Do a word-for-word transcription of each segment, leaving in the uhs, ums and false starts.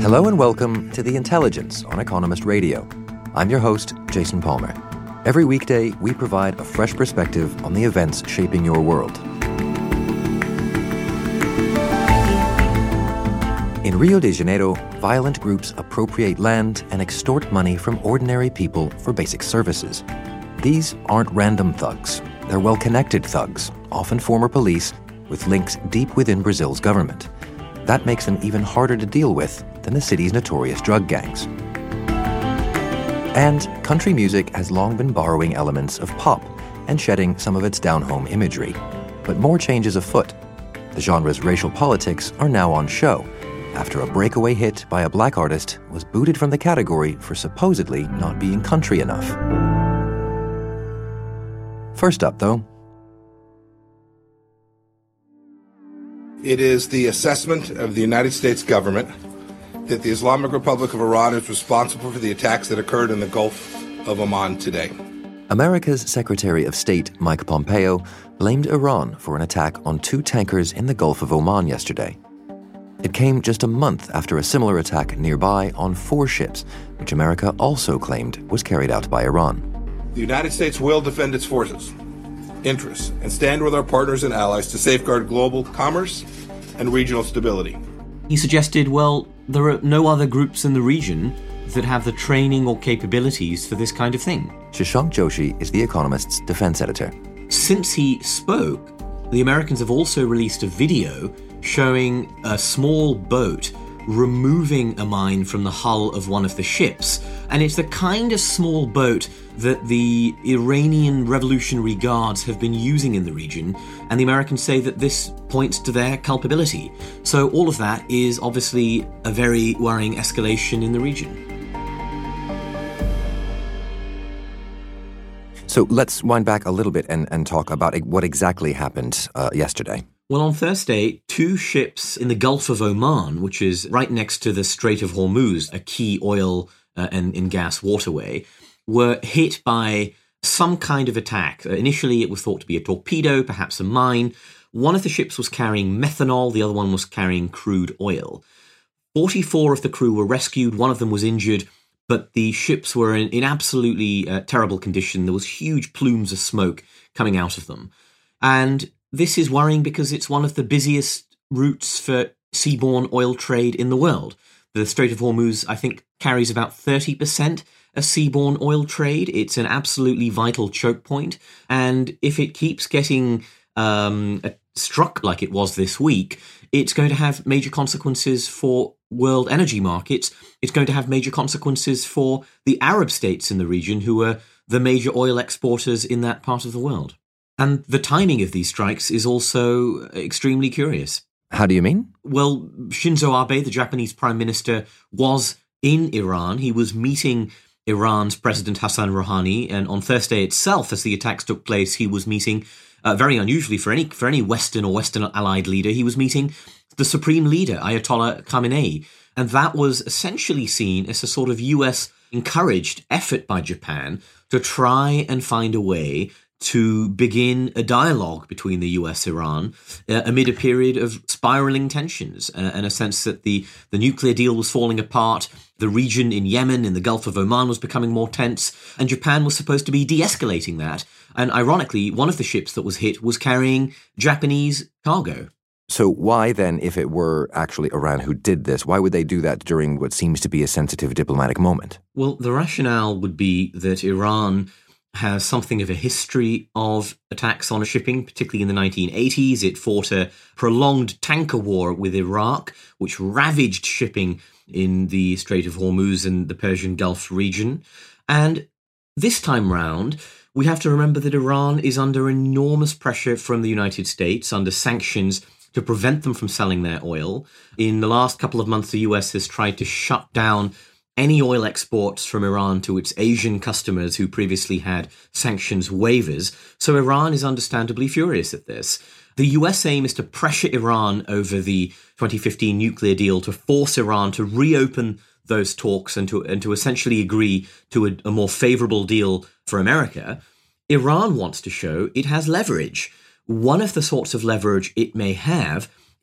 Hello and welcome to The Intelligence on Economist Radio. I'm your host, Jason Palmer. Every weekday, we provide a fresh perspective on the events shaping your world. In Rio de Janeiro, violent groups appropriate land and extort money from ordinary people for basic services. These aren't random thugs. They're well-connected thugs, often former police, with links deep within Brazil's government. That makes them even harder to deal with than the city's notorious drug gangs. And country music has long been borrowing elements of pop and shedding some of its down-home imagery. But more change is afoot. The genre's racial politics are now on show, after a breakaway hit by a black artist was booted from the category for supposedly not being country enough. First up, though, it is the assessment of the United States government that the Islamic Republic of Iran is responsible for the attacks that occurred in the Gulf of Oman today. America's Secretary of State, Mike Pompeo, blamed Iran for an attack on two tankers in the Gulf of Oman yesterday. It came just a month after a similar attack nearby on four ships, which America also claimed was carried out by Iran. The United States will defend its forces, interests, and stand with our partners and allies to safeguard global commerce and regional stability. He suggested, well, there are no other groups in the region that have the training or capabilities for this kind of thing. Shashank Joshi is The Economist's defense editor. Since he spoke, the Americans have also released a video showing a small boat removing a mine from the hull of one of the ships. And it's the kind of small boat that the Iranian Revolutionary Guards have been using in the region, and the Americans say that this points to their culpability. So all of that is obviously a very worrying escalation in the region. So let's wind back a little bit and, and talk about what exactly happened uh, yesterday. Well, on Thursday, two ships in the Gulf of Oman, which is right next to the Strait of Hormuz, a key oil uh, and, and gas waterway, were hit by some kind of attack. Uh, initially, it was thought to be a torpedo, perhaps a mine. One of the ships was carrying methanol, the other one was carrying crude oil. forty-four of the crew were rescued, one of them was injured, but the ships were in, in absolutely uh, terrible condition. There was huge plumes of smoke coming out of them. And this is worrying because it's one of the busiest routes for seaborne oil trade in the world. The Strait of Hormuz, I think, carries about thirty percent of seaborne oil trade. It's an absolutely vital choke point. And if it keeps getting um, struck like it was this week, it's going to have major consequences for world energy markets. It's going to have major consequences for the Arab states in the region, who are the major oil exporters in that part of the world. And the timing of these strikes is also extremely curious. How do you mean? Well, Shinzo Abe, the Japanese prime minister, was in Iran. He was meeting Iran's President Hassan Rouhani, and on Thursday itself, as the attacks took place, he was meeting, uh, very unusually for any for any Western or Western allied leader, he was meeting the supreme leader, Ayatollah Khamenei. And that was essentially seen as a sort of U S-encouraged effort by Japan to try and find a way to begin a dialogue between the U S and Iran uh, amid a period of spiraling tensions uh, and a sense that the, the nuclear deal was falling apart, the region in Yemen, in the Gulf of Oman, was becoming more tense, and Japan was supposed to be de-escalating that. And ironically, one of the ships that was hit was carrying Japanese cargo. So why then, if it were actually Iran who did this, why would they do that during what seems to be a sensitive diplomatic moment? Well, the rationale would be that Iran has something of a history of attacks on shipping, particularly in the nineteen eighties. It fought a prolonged tanker war with Iraq, which ravaged shipping in the Strait of Hormuz and the Persian Gulf region. And this time round, we have to remember that Iran is under enormous pressure from the United States, under sanctions to prevent them from selling their oil. In the last couple of months, the U S has tried to shut down any oil exports from Iran to its Asian customers who previously had sanctions waivers. So Iran is understandably furious at this. The U S aim is to pressure Iran over the twenty fifteen nuclear deal to force Iran to reopen those talks and to and to essentially agree to a, a more favorable deal for America. Iran wants to show it has leverage. One of the sorts of leverage it may have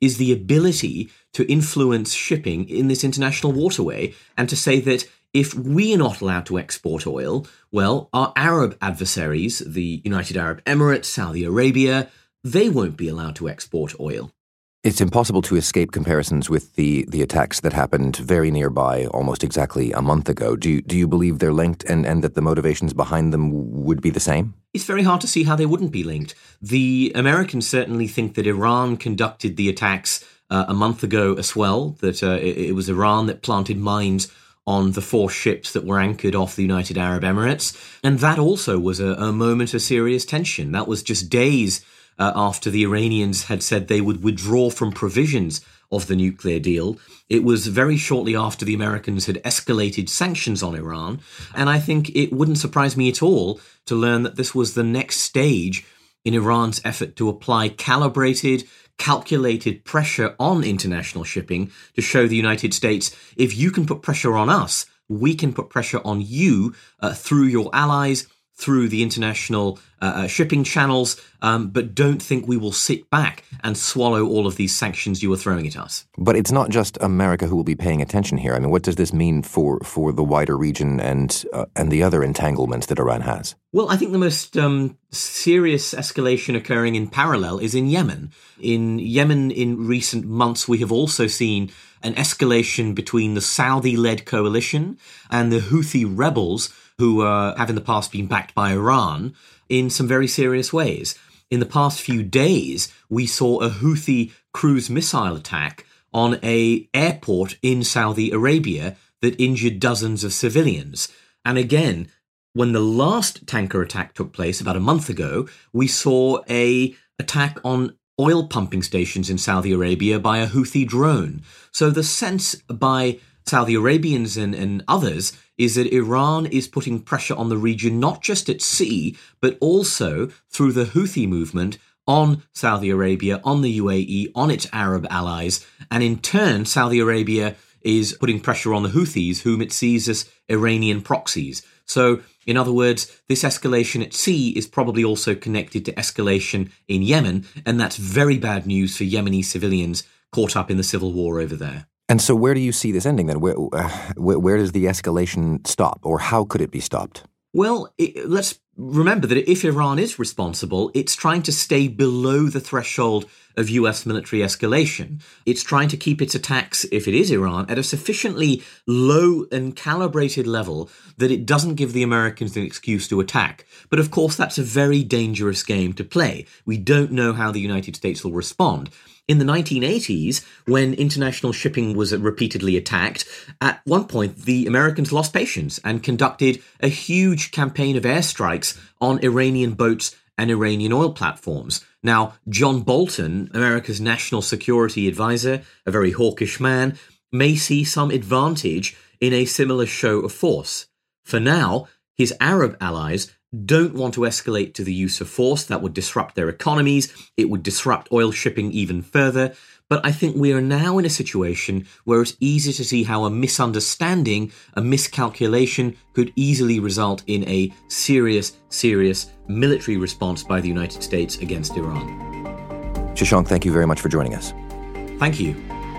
is the ability to influence shipping in this international waterway, and to say that if we are not allowed to export oil, well, our Arab adversaries, the United Arab Emirates, Saudi Arabia, they won't be allowed to export oil. It's impossible to escape comparisons with the, the attacks that happened very nearby almost exactly a month ago. Do you, do you believe they're linked and, and that the motivations behind them would be the same? It's very hard to see how they wouldn't be linked. The Americans certainly think that Iran conducted the attacks uh, a month ago as well, that uh, it, it was Iran that planted mines on the four ships that were anchored off the United Arab Emirates. And that also was a, a moment of serious tension. That was just days uh, after the Iranians had said they would withdraw from provisions of the nuclear deal. It was very shortly after the Americans had escalated sanctions on Iran. And I think it wouldn't surprise me at all to learn that this was the next stage in Iran's effort to apply calibrated, calculated pressure on international shipping to show the United States, if you can put pressure on us, we can put pressure on you uh, through your allies, through the international uh, shipping channels, um, but don't think we will sit back and swallow all of these sanctions you are throwing at us. But it's not just America who will be paying attention here. I mean, what does this mean for, for the wider region and uh, and the other entanglements that Iran has? Well, I think the most um, serious escalation occurring in parallel is in Yemen. In Yemen, in recent months, we have also seen an escalation between the Saudi-led coalition and the Houthi rebels, who uh, have in the past been backed by Iran, in some very serious ways. In the past few days, we saw a Houthi cruise missile attack on an airport in Saudi Arabia that injured dozens of civilians. And again, when the last tanker attack took place about a month ago, we saw an attack on oil pumping stations in Saudi Arabia by a Houthi drone. So the sense by Saudi Arabians and, and others is that Iran is putting pressure on the region, not just at sea, but also through the Houthi movement on Saudi Arabia, on the U A E, on its Arab allies. And in turn, Saudi Arabia is putting pressure on the Houthis, whom it sees as Iranian proxies. So, in other words, this escalation at sea is probably also connected to escalation in Yemen, and that's very bad news for Yemeni civilians caught up in the civil war over there. And so where do you see this ending then? Where, uh, where, where does the escalation stop, or how could it be stopped? Well, it, let's remember that if Iran is responsible, it's trying to stay below the threshold of U S military escalation. It's trying to keep its attacks, if it is Iran, at a sufficiently low and calibrated level that it doesn't give the Americans an excuse to attack. But of course, that's a very dangerous game to play. We don't know how the United States will respond. In the nineteen eighties, when international shipping was repeatedly attacked, at one point the Americans lost patience and conducted a huge campaign of airstrikes on Iranian boats and Iranian oil platforms. Now, John Bolton, America's national security advisor, a very hawkish man, may see some advantage in a similar show of force. For now, his Arab allies don't want to escalate to the use of force. That would disrupt their economies. It would disrupt oil shipping even further. But I think we are now in a situation where it's easy to see how a misunderstanding, a miscalculation could easily result in a serious, serious military response by the United States against Iran. Shashank, thank you very much for joining us. Thank you.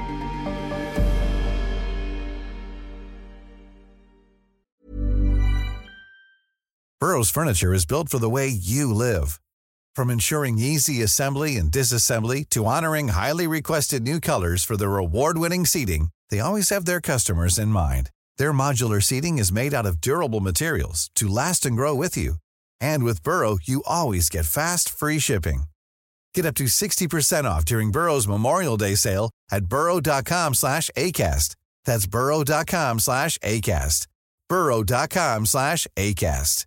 Burrow's furniture is built for the way you live. From ensuring easy assembly and disassembly to honoring highly requested new colors for their award-winning seating, they always have their customers in mind. Their modular seating is made out of durable materials to last and grow with you. And with Burrow, you always get fast, free shipping. Get up to sixty percent off during Burrow's Memorial Day sale at burrow.com slash ACAST. That's burrow.com slash ACAST. burrow.com slash ACAST.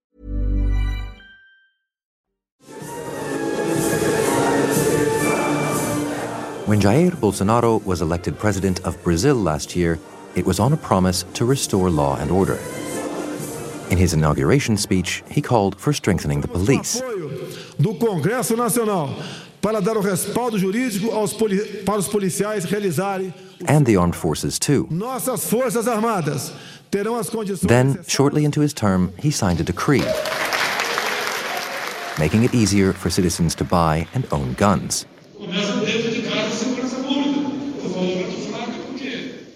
When Jair Bolsonaro was elected president of Brazil last year, it was on a promise to restore law and order. In his inauguration speech, he called for strengthening the police. Do Congresso Nacional para dar o respaldo jurídico aos poli- para os policiais realizarem. And the armed forces too. Nossas Forças Armadas terão as condições. Then, shortly into his term, he signed a decree, making it easier for citizens to buy and own guns.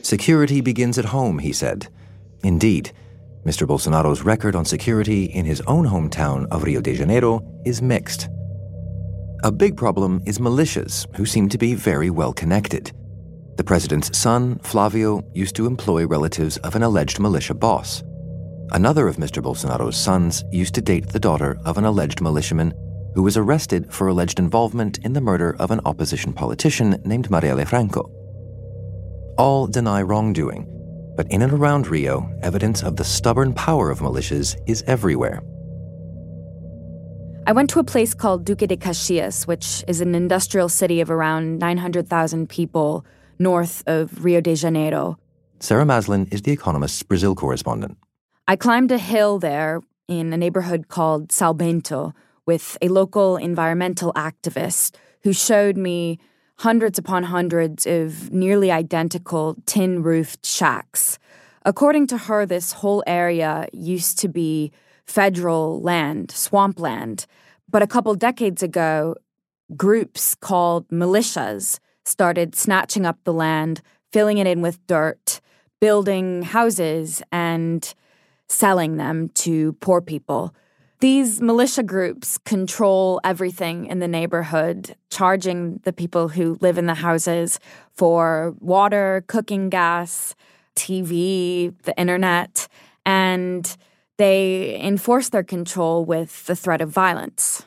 Security begins at home, he said. Indeed, Mister Bolsonaro's record on security in his own hometown of Rio de Janeiro is mixed. A big problem is militias, who seem to be very well connected. The president's son, Flavio, used to employ relatives of an alleged militia boss. Another of Mister Bolsonaro's sons used to date the daughter of an alleged militiaman who was arrested for alleged involvement in the murder of an opposition politician named Marielle Franco. All deny wrongdoing, but in and around Rio, evidence of the stubborn power of militias is everywhere. I went to a place called Duque de Caxias, which is an industrial city of around nine hundred thousand people north of Rio de Janeiro. Sarah Maslin is The Economist's Brazil correspondent. I climbed a hill there in a neighborhood called Sal Bento with a local environmental activist who showed me hundreds upon hundreds of nearly identical tin-roofed shacks. According to her, this whole area used to be federal land, swampland. But a couple decades ago, groups called militias started snatching up the land, filling it in with dirt, building houses, and selling them to poor people. These militia groups control everything in the neighborhood, charging the people who live in the houses for water, cooking gas, T V, the internet, and they enforce their control with the threat of violence.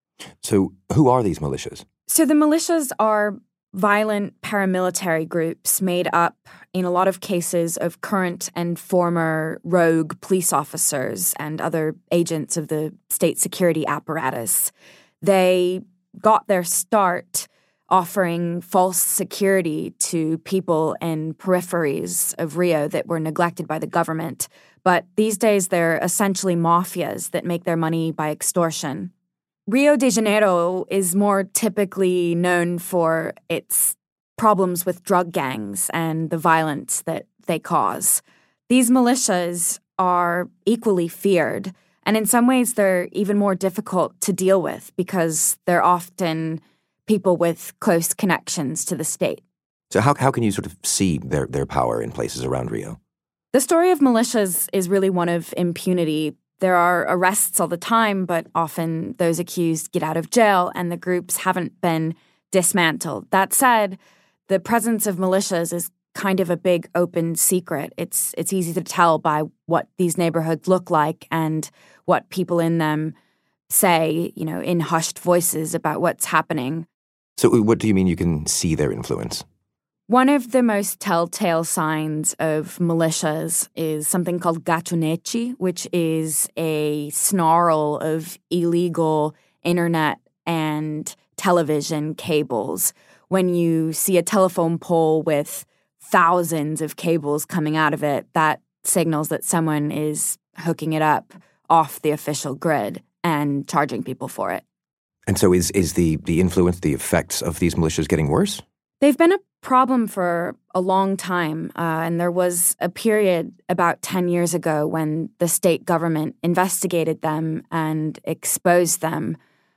So who are these militias? So the militias are violent paramilitary groups made up, in a lot of cases, of current and former rogue police officers and other agents of the state security apparatus. They got their start offering false security to people in peripheries of Rio that were neglected by the government. But these days, they're essentially mafias that make their money by extortion. Rio de Janeiro is more typically known for its problems with drug gangs and the violence that they cause. These militias are equally feared, and in some ways they're even more difficult to deal with because they're often people with close connections to the state. So how how can you sort of see their, their power in places around Rio? The story of militias is really one of impunity. There are arrests all the time, but often those accused get out of jail and the groups haven't been dismantled. That said, the presence of militias is kind of a big open secret. It's it's easy to tell by what these neighborhoods look like and what people in them say, you know, in hushed voices about what's happening. So what do you mean you can see their influence? One of the most telltale signs of militias is something called gatunete, which is a snarl of illegal internet and television cables. When you see a telephone pole with thousands of cables coming out of it, that signals that someone is hooking it up off the official grid and charging people for it. And so is is the, the influence, the effects of these militias getting worse? They've been a problem for a long time, uh, and there was a period about ten years ago when the state government investigated them and exposed them.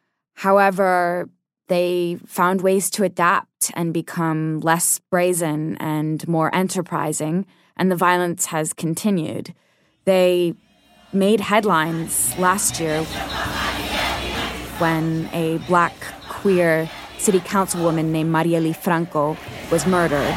However, they found ways to adapt and become less brazen and more enterprising, and the violence has continued. They made headlines last year when a black queer city councilwoman named Marielle Franco was murdered.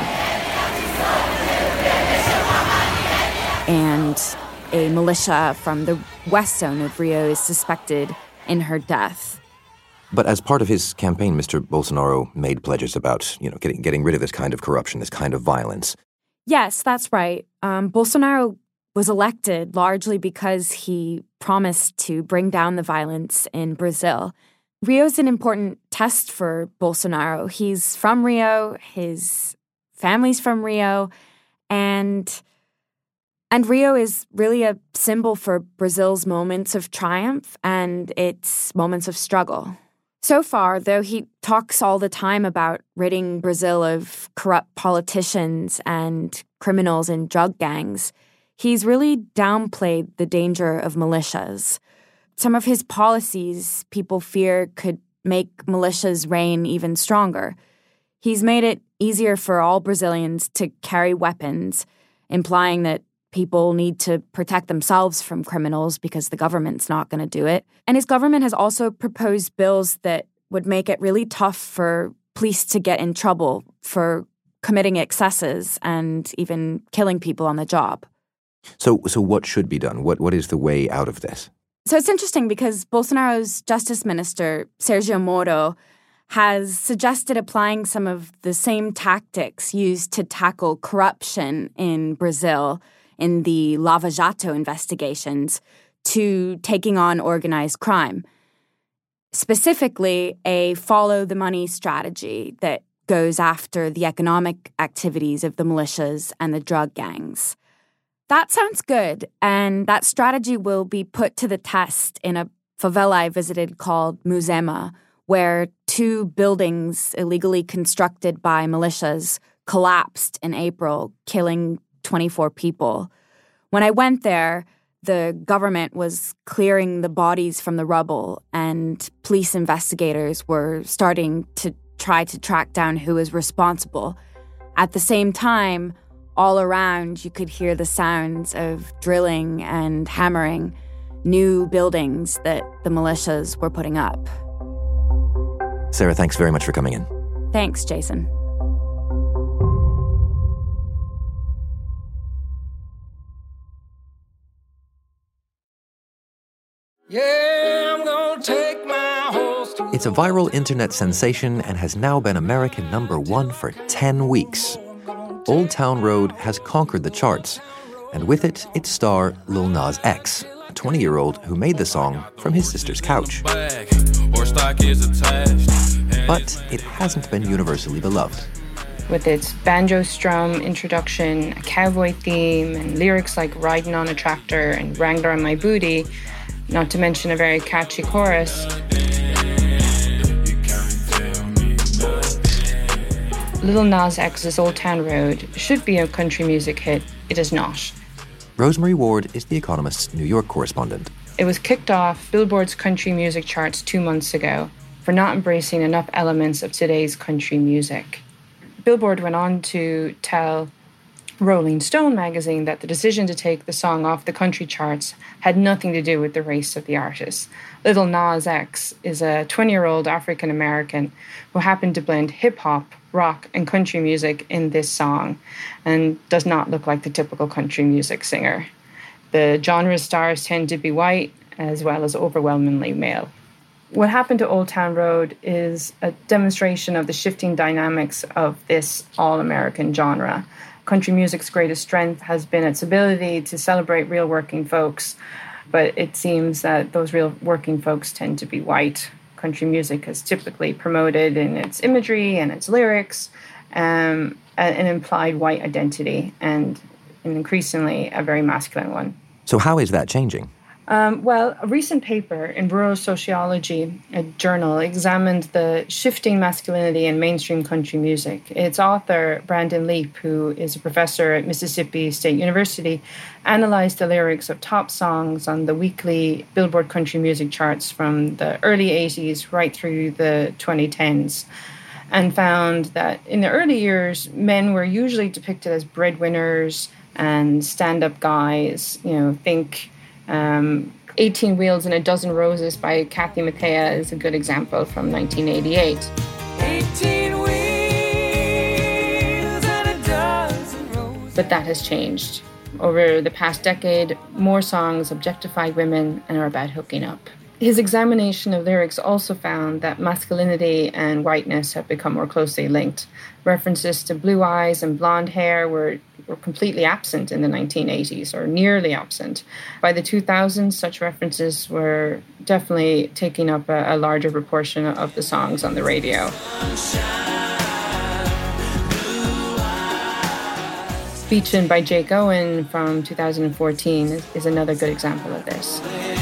And a militia from the west zone of Rio is suspected in her death. But as part of his campaign, Mister Bolsonaro made pledges about, you know, getting getting rid of this kind of corruption, this kind of violence. Yes, that's right. Um, Bolsonaro was elected largely because he promised to bring down the violence in Brazil. Rio's an important test for Bolsonaro. He's from Rio, his family's from Rio, and and Rio is really a symbol for Brazil's moments of triumph and its moments of struggle. So far, though he talks all the time about ridding Brazil of corrupt politicians and criminals and drug gangs, he's really downplayed the danger of militias. Some of his policies, people fear, could make militias reign even stronger. He's made it easier for all Brazilians to carry weapons, implying that people need to protect themselves from criminals because the government's not going to do it. And his government has also proposed bills that would make it really tough for police to get in trouble for committing excesses and even killing people on the job. So so what should be done? What What is the way out of this? So it's interesting because Bolsonaro's Justice Minister, Sergio Moro, has suggested applying some of the same tactics used to tackle corruption in Brazil in the Lava Jato investigations to taking on organized crime. Specifically, a follow-the-money strategy that goes after the economic activities of the militias and the drug gangs. That sounds good, and that strategy will be put to the test in a favela I visited called Muzema, where two buildings illegally constructed by militias collapsed in April, killing twenty-four people. When I went there, the government was clearing the bodies from the rubble, and police investigators were starting to try to track down who was responsible. At the same time, all around, you could hear the sounds of drilling and hammering new buildings that the militias were putting up. Sarah, thanks very much for coming in. Thanks, Jason. Yeah, I'm gonna take my horse to... It's a viral internet sensation and has now been American number one for ten weeks. Old Town Road has conquered the charts, and with it, its star Lil Nas X, a twenty-year-old who made the song from his sister's couch. But it hasn't been universally beloved. With its banjo strum introduction, a cowboy theme, and lyrics like riding on a tractor and Wrangler on my booty, not to mention a very catchy chorus, Lil Nas X's Old Town Road should be a country music hit. It is not. Rosemary Ward is The Economist's New York correspondent. It was kicked off Billboard's country music charts two months ago for not embracing enough elements of today's country music. Billboard went on to tell Rolling Stone magazine that the decision to take the song off the country charts had nothing to do with the race of the artist. Lil Nas X is a twenty-year-old African-American who happened to blend hip-hop, rock, and country music in this song and does not look like the typical country music singer. The genre's stars tend to be white as well as overwhelmingly male. What happened to Old Town Road is a demonstration of the shifting dynamics of this all-American genre. Country music's greatest strength has been its ability to celebrate real working folks, but it seems that those real working folks tend to be white. Country music is typically promoted in its imagery and its lyrics, um, an implied white identity, and an increasingly a very masculine one. So how is that changing? Um, well, a recent paper in Rural Sociology, a journal, examined the shifting masculinity in mainstream country music. Its author, Brandon Leap, who is a professor at Mississippi State University, analyzed the lyrics of top songs on the weekly Billboard country music charts from the early eighties right through the twenty tens, and found that in the early years, men were usually depicted as breadwinners and stand-up guys. You know, think... Um, eighteen Wheels and a Dozen Roses by Kathy Mattea is a good example from nineteen eighty-eight. eighteen wheels and a dozen roses. But that has changed. Over the past decade, more songs objectify women and are about hooking up. His examination of lyrics also found that masculinity and whiteness have become more closely linked. References to blue eyes and blonde hair were, were completely absent in the nineteen eighties, or nearly absent. By the two thousands, such references were definitely taking up a, a larger proportion of the songs on the radio. Beachin' by Jake Owen from two thousand fourteen is, is another good example of this.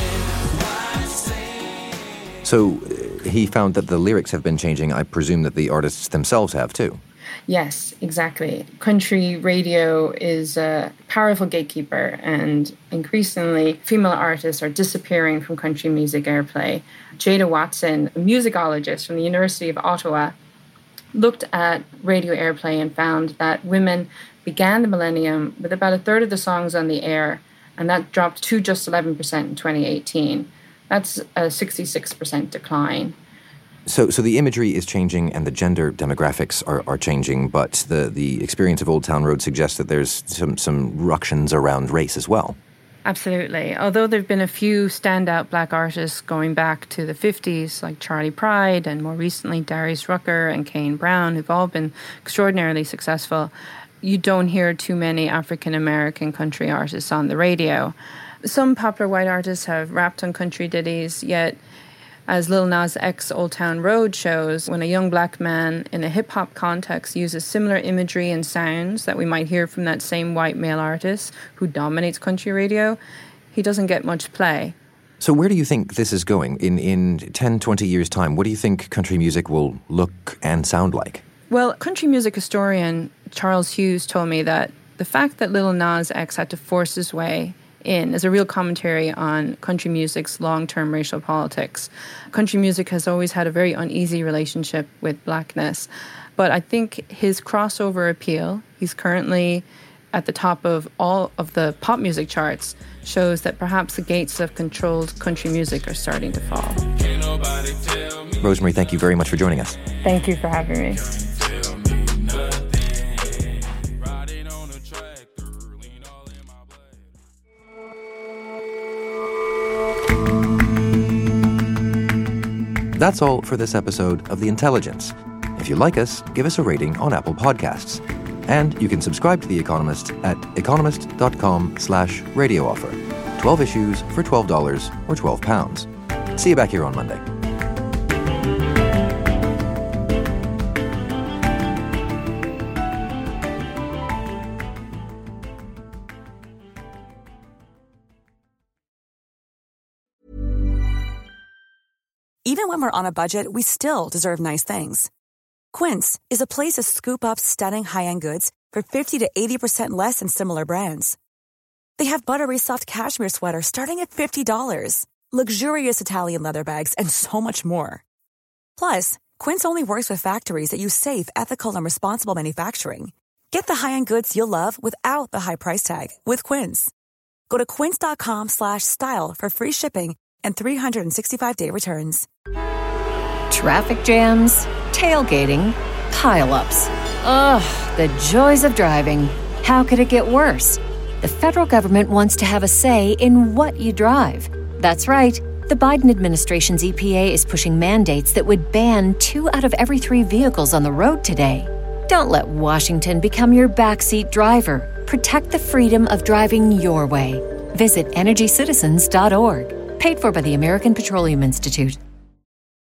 So uh, he found that the lyrics have been changing. I presume that the artists themselves have too. Yes, exactly. Country radio is a powerful gatekeeper, and increasingly female artists are disappearing from country music airplay. Jada Watson, a musicologist from the University of Ottawa, looked at radio airplay and found that women began the millennium with about a third of the songs on the air, and that dropped to just eleven percent in twenty eighteen. That's a sixty-six percent decline. So so the imagery is changing and the gender demographics are, are changing, but the, the experience of Old Town Road suggests that there's some, some ructions around race as well. Absolutely. Although there have been a few standout black artists going back to the fifties, like Charlie Pride and more recently Darius Rucker and Kane Brown, who've all been extraordinarily successful, you don't hear too many African-American country artists on the radio. Some popular white artists have rapped on country ditties, yet as Lil Nas X Old Town Road shows, when a young black man in a hip-hop context uses similar imagery and sounds that we might hear from that same white male artist who dominates country radio, he doesn't get much play. So where do you think this is going? In, in ten, twenty years' time, what do you think country music will look and sound like? Well, country music historian Charles Hughes told me that the fact that Lil Nas X had to force his way in is a real commentary on country music's long-term racial politics. Country music has always had a very uneasy relationship with blackness, but I think his crossover appeal, he's currently at the top of all of the pop music charts, shows that perhaps the gates of controlled country music are starting to fall. Rosemary, thank you very much for joining us. Thank you for having me. That's all for this episode of The Intelligence. If you like us, give us a rating on Apple Podcasts. And you can subscribe to The Economist at economist.com slash radio offer. twelve issues for twelve dollars or twelve pounds. See you back here on Monday. Even when we're on a budget, we still deserve nice things. Quince is a place to scoop up stunning high-end goods for fifty to eighty percent less than similar brands. They have buttery soft cashmere sweaters starting at fifty dollars, luxurious Italian leather bags, and so much more. Plus, Quince only works with factories that use safe, ethical, and responsible manufacturing. Get the high-end goods you'll love without the high price tag with Quince. Go to quince.com slash style for free shipping and three sixty-five day returns. Traffic jams, tailgating, pile-ups. Ugh, the joys of driving. How could it get worse? The federal government wants to have a say in what you drive. That's right. The Biden administration's E P A is pushing mandates that would ban two out of every three vehicles on the road today. Don't let Washington become your backseat driver. Protect the freedom of driving your way. Visit energy citizens dot org. Paid for by the American Petroleum Institute.